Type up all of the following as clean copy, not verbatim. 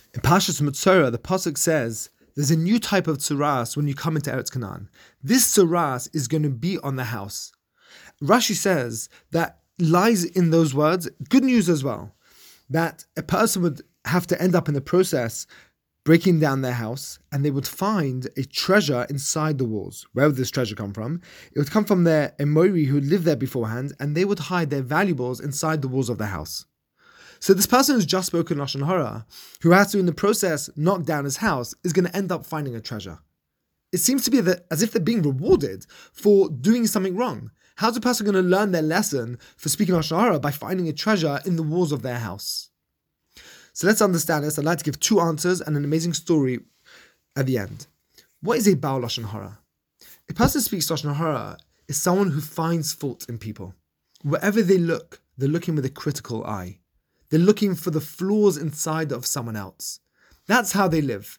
In Parshas Metzora, the pasuk says, there's a new type of tzuras when you come into Eretz Canaan. This tzuras is going to be on the house. Rashi says that lies in those words, good news as well, that a person would have to end up in the process breaking down their house, and they would find a treasure inside the walls. Where would this treasure come from? It would come from their Emori who lived there beforehand, and they would hide their valuables inside the walls of the house. So this person who's just spoken Lashon Hara, who has to in the process knock down his house, is going to end up finding a treasure. It seems to be as if they're being rewarded for doing something wrong. How's a person going to learn their lesson for speaking Lashon Hara? By finding a treasure in the walls of their house. So let's understand this. I'd like to give two answers and an amazing story at the end. What is a Baal Lashon Hara? A person who speaks Lashon Hara is someone who finds fault in people. Wherever they look, they're looking with a critical eye. They're looking for the flaws inside of someone else. That's how they live.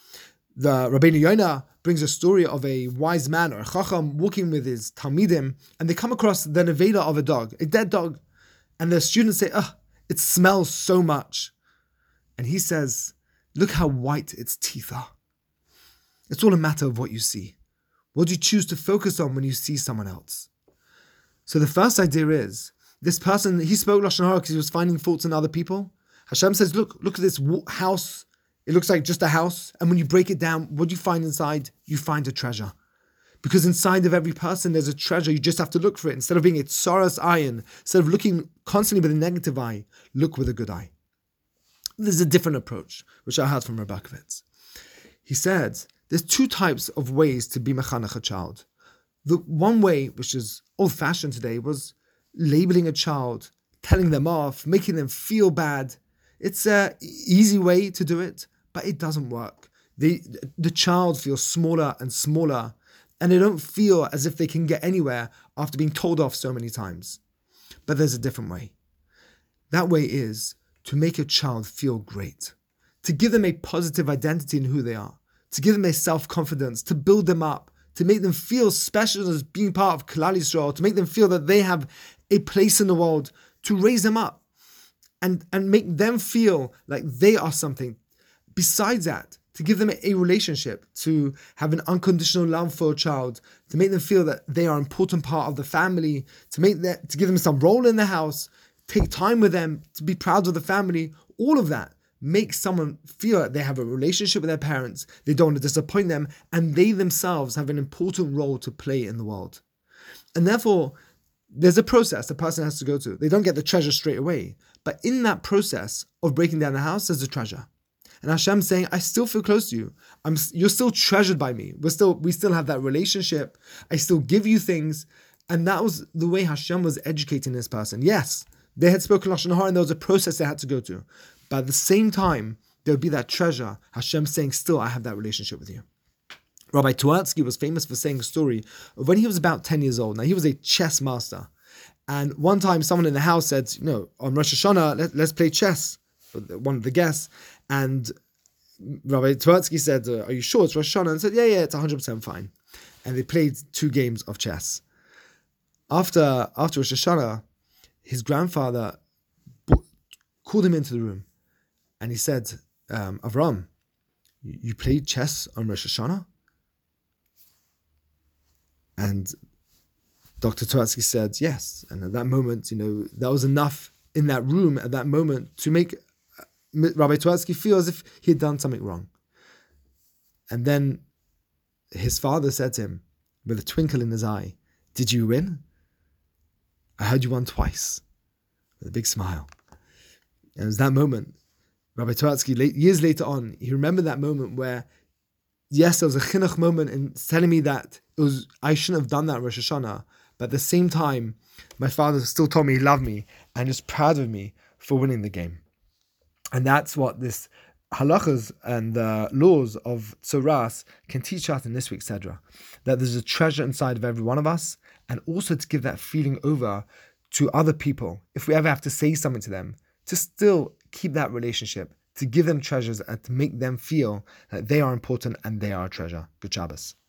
The Rabbeinu Yonah brings a story of a wise man or a chacham walking with his talmidim, and they come across the nevela of a dog, a dead dog. And the students say, it smells so much. And he says, look how white its teeth are. It's all a matter of what you see. What do you choose to focus on when you see someone else? So the first idea is, this person, he spoke Lashon Hara because he was finding faults in other people. Hashem says, look at this house. It looks like just a house. And when you break it down, what do you find inside? You find a treasure. Because inside of every person, there's a treasure. You just have to look for it. Instead of being a tsaras ayin, instead of looking constantly with a negative eye, look with a good eye. There's a different approach, which I heard from Rabakowitz. He said, there's two types of ways to be mechanech a child. The one way, which is old-fashioned today, was labeling a child, telling them off, making them feel bad. It's an easy way to do it, but it doesn't work. The child feels smaller and smaller, and they don't feel as if they can get anywhere after being told off so many times. But there's a different way. That way is to make a child feel great, to give them a positive identity in who they are, to give them a self-confidence, to build them up, to make them feel special as being part of Klal Yisrael, to make them feel that they have a place in the world, to raise them up and make them feel like they are something. Besides that, to give them a relationship, to have an unconditional love for a child, to make them feel that they are an important part of the family, to give them some role in the house, take time with them, to be proud of the family. All of that makes someone feel that they have a relationship with their parents, they don't want to disappoint them, and they themselves have an important role to play in the world. And therefore, there's a process the person has to go to. They don't get the treasure straight away. But in that process of breaking down the house, there's a treasure. And Hashem's saying, I still feel close to you. You're still treasured by me. We still have that relationship. I still give you things. And that was the way Hashem was educating this person. Yes, they had spoken Lashon Hara and there was a process they had to go to. But at the same time, there would be that treasure. Hashem saying, still, I have that relationship with you. Rabbi Twertzky was famous for saying a story of when he was about 10 years old. Now, he was a chess master. And one time, someone in the house said, on Rosh Hashanah, let's play chess, for one of the guests. And Rabbi Twertzky said, are you sure it's Rosh Hashanah? And said, yeah, it's 100% fine. And they played 2 games of chess. After Rosh Hashanah, his grandfather called him into the room. And he said, Avram, you played chess on Rosh Hashanah? And Dr. Twertzky said, yes. And at that moment, that was enough in that room at that moment to make Rabbi Twertzky feel as if he had done something wrong. And then his father said to him, with a twinkle in his eye, did you win? I heard you won twice. With a big smile. And it was that moment, Rabbi Twertzky, years later on, he remembered that moment where, yes, there was a chinuch moment in telling me that I shouldn't have done that Rosh Hashanah, but at the same time, my father still told me he loved me and is proud of me for winning the game. And that's what this halachas and the laws of tzuras can teach us in this week's Sedra, that there's a treasure inside of every one of us, and also to give that feeling over to other people, if we ever have to say something to them, to still keep that relationship, to give them treasures and to make them feel that they are important and they are a treasure. Good Shabbos.